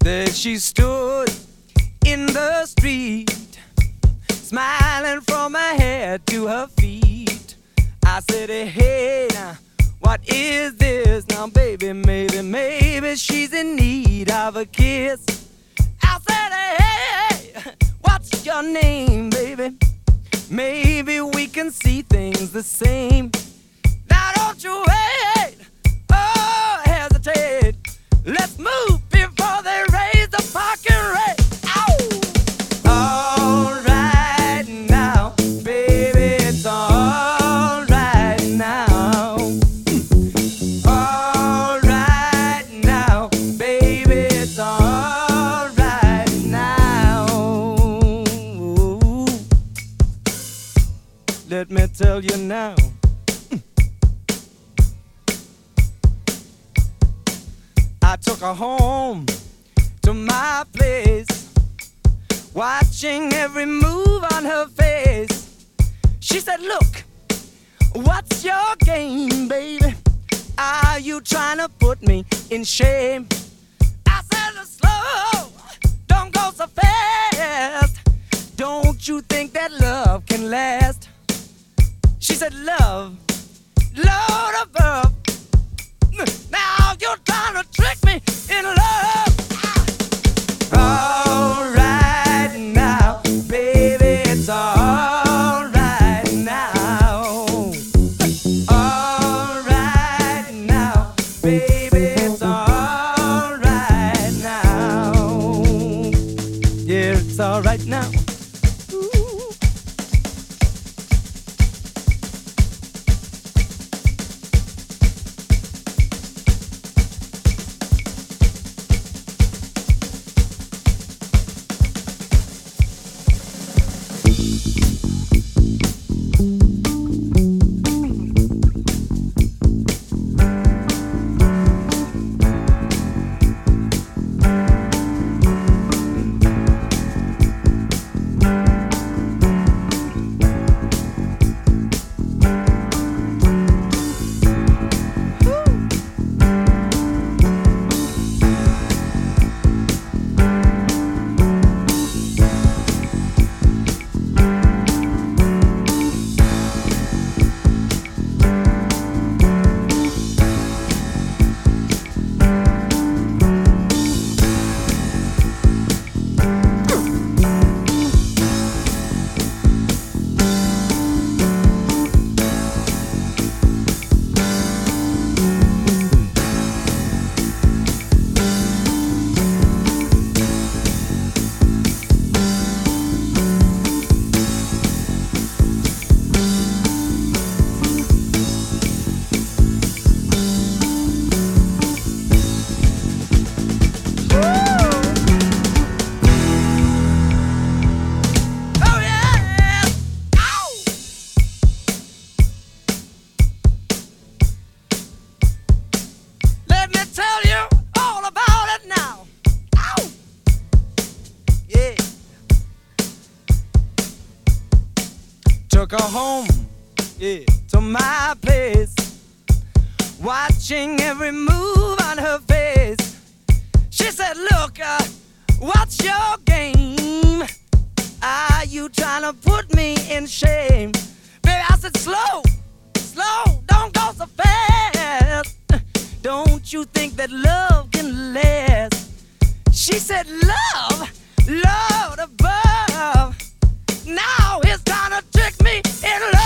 There she stood in the street, smiling from her head to her feet. I said, hey, now, what is this? Now, baby, maybe she's in need of a kiss. I said, hey, what's your name, baby? Maybe we can see things the same. Now, don't you wait, oh, hesitate. Let's move before they raise the parking rate. All right now, baby, it's all right now. All right now, baby, it's all right now. Let me tell you now. I took her home to my place, watching every move on her face. She said, look, what's your game, baby? Are you trying to put me in shame? I said, slow, don't go so fast. Don't you think that love can last? She said, love, load of verb. Now you're trying to trick me in love. All right now, baby, it's all right now. All right now, baby, it's all right now. Yeah, it's all right now. Took her home, yeah, to my place, watching every move on her face. She said, look, what's your game? Are you trying to put me in shame? Baby, I said, slow, don't go so fast. Don't you think that love can last? She said, love above. Now he's trying to trick me in love.